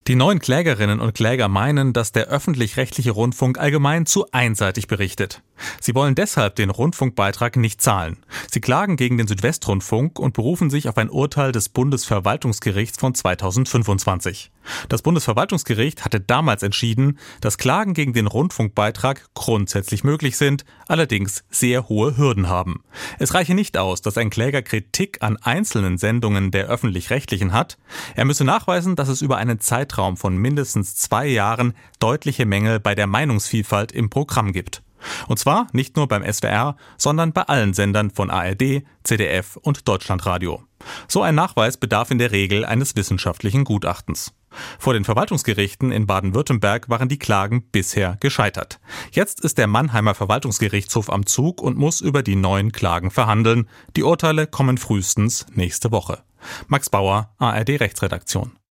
Die neuen Klägerinnen und Kläger meinen, dass der öffentlich-rechtliche Rundfunk allgemein zu einseitig berichtet. Sie wollen deshalb den Rundfunkbeitrag nicht zahlen. Sie klagen gegen den Südwestrundfunk und berufen sich auf ein Urteil des Bundesverwaltungsgerichts von 2025. Das Bundesverwaltungsgericht hatte damals entschieden, dass Klagen gegen den Rundfunkbeitrag grundsätzlich möglich sind, allerdings sehr hohe Hürden haben. Es reiche nicht aus, dass ein Kläger Kritik an einzelnen Sendungen der Öffentlich-Rechtlichen hat. Er müsse nachweisen, dass es über einen Zeitraum von mindestens 2 Jahren deutliche Mängel bei der Meinungsvielfalt im Programm gibt. Und zwar nicht nur beim SWR, sondern bei allen Sendern von ARD, ZDF und Deutschlandradio. So ein Nachweis bedarf in der Regel eines wissenschaftlichen Gutachtens. Vor den Verwaltungsgerichten in Baden-Württemberg waren die Klagen bisher gescheitert. Jetzt ist der Mannheimer Verwaltungsgerichtshof am Zug und muss über die neuen Klagen verhandeln. Die Urteile kommen frühestens nächste Woche. Max Bauer, ARD Rechtsredaktion.